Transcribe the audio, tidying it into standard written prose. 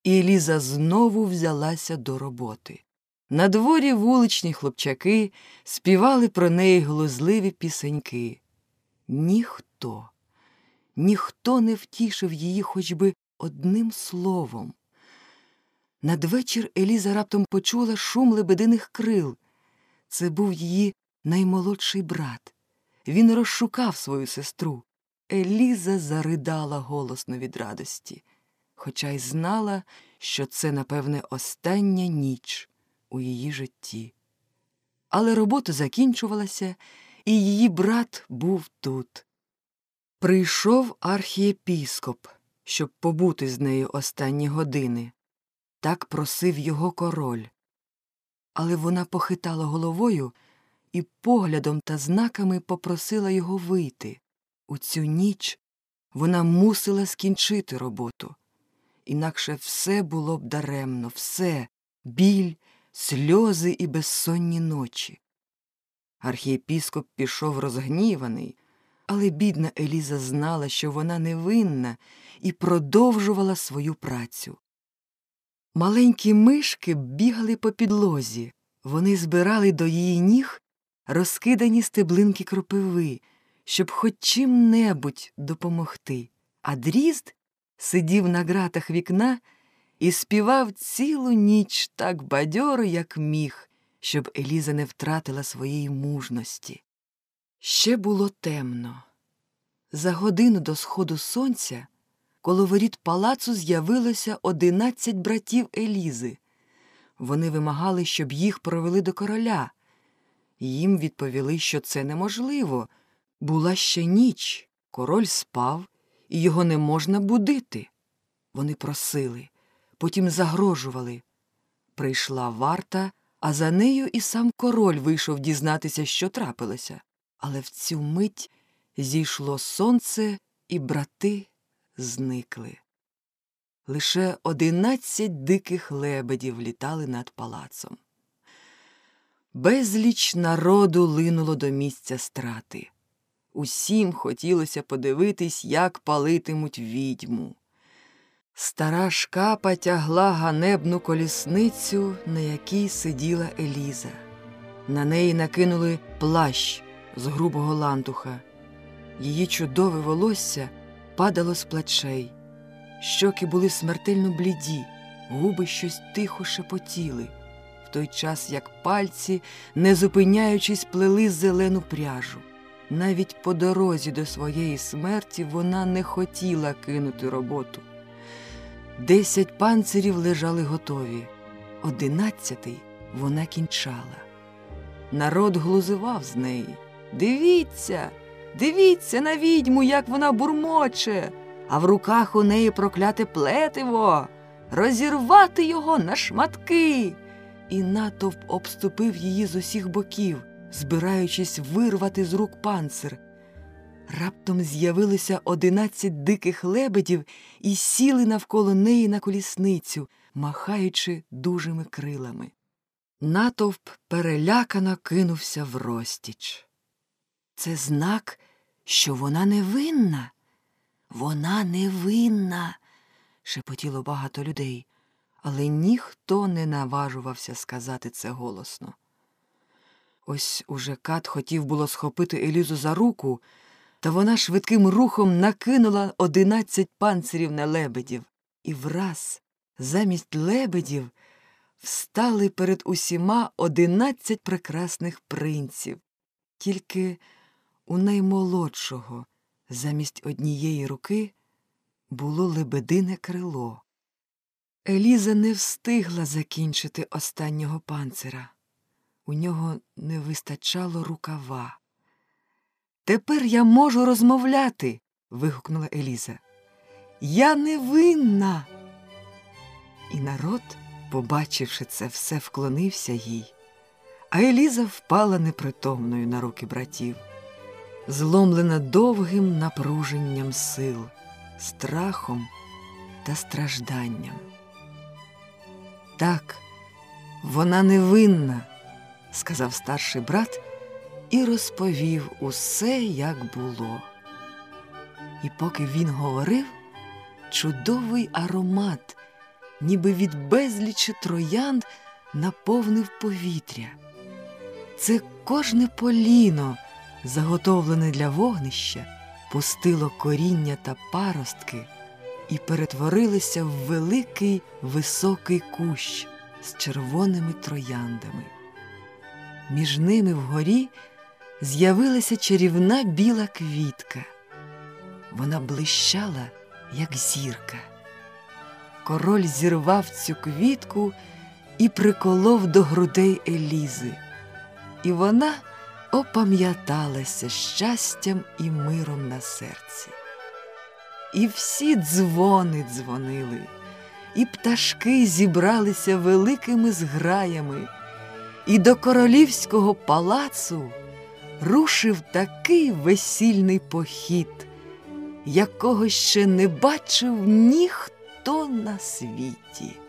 І Еліза знову взялася до роботи. На дворі вуличні хлопчаки співали про неї глузливі пісеньки. Ніхто не втішив її хоч би одним словом. Надвечір Еліза раптом почула шум лебединих крил. Це був її наймолодший брат. Він розшукав свою сестру. Еліза заридала голосно від радості, хоча й знала, що це, напевне, остання ніч у її житті. Але робота закінчувалася, і її брат був тут. Прийшов архієпіскоп, щоб побути з нею останні години. Так просив його король. Але вона похитала головою і поглядом та знаками попросила його вийти. У цю ніч вона мусила скінчити роботу. Інакше все було б даремно, все – біль, сльози і безсонні ночі. Архієпіскоп пішов розгніваний, але бідна Еліза знала, що вона невинна, і продовжувала свою працю. Маленькі мишки бігали по підлозі. Вони збирали до її ніг розкидані стеблинки кропиви, щоб хоч чим-небудь допомогти. А дрізд сидів на ґратах вікна і співав цілу ніч так бадьоро, як міг, щоб Еліза не втратила своєї мужності. Ще було темно. За годину до сходу сонця коло воріт палацу з'явилося 11 братів Елізи. Вони вимагали, щоб їх провели до короля. Їм відповіли, що це неможливо. Була ще ніч, король спав, і його не можна будити. Вони просили, потім загрожували. Прийшла варта, а за нею і сам король вийшов дізнатися, що трапилося. Але в цю мить зійшло сонце, і брати зникли. Лише 11 диких лебедів літали над палацом. Безліч народу линуло до місця страти. Усім хотілося подивитись, як палитимуть відьму. Стара шкапа тягла ганебну колісницю, на якій сиділа Еліза. На неї накинули плащ з грубого лантуха. Її чудове волосся падало з плечей. Щоки були смертельно бліді, губи щось тихо шепотіли, в той час як пальці, не зупиняючись, плели зелену пряжу. Навіть по дорозі до своєї смерті вона не хотіла кинути роботу. 10 панцирів лежали готові, 11-й вона кінчала. Народ глузував з неї. «Дивіться, дивіться на відьму, як вона бурмоче, а в руках у неї прокляте плетиво, розірвати його на шматки!» І натовп обступив її з усіх боків, збираючись вирвати з рук панцир. Раптом з'явилося 11 диких лебедів і сіли навколо неї на колісницю, махаючи дужими крилами. Натовп перелякано кинувся врозтіч. Це знак, що вона невинна. Вона невинна, шепотіло багато людей, але ніхто не наважувався сказати це голосно. Ось уже Кат хотів було схопити Елізу за руку, та вона швидким рухом накинула 11 панцирів на лебедів. І враз, замість лебедів, встали перед усіма 11 прекрасних принців. Тільки у наймолодшого, замість однієї руки, було лебедине крило. Еліза не встигла закінчити останнього панцира. У нього не вистачало рукава. «Тепер я можу розмовляти!» – вигукнула Еліза. «Я невинна!» І народ, побачивши це все, вклонився їй, а Еліза впала непритомною на руки братів, зломлена довгим напруженням сил, страхом та стражданням. «Так, вона невинна!» – сказав старший брат і розповів усе, як було. І поки він говорив, чудовий аромат ніби від безлічі троянд наповнив повітря. Це кожне поліно, заготовлене для вогнища, пустило коріння та паростки і перетворилося в великий високий кущ з червоними трояндами. Між ними вгорі з'явилася чарівна біла квітка. Вона блищала, як зірка. Король зірвав цю квітку і приколов до грудей Елізи. І вона опам'яталася щастям і миром на серці. І всі дзвони дзвонили, і пташки зібралися великими зграями, і до королівського палацу рушив такий весільний похід, якого ще не бачив ніхто на світі.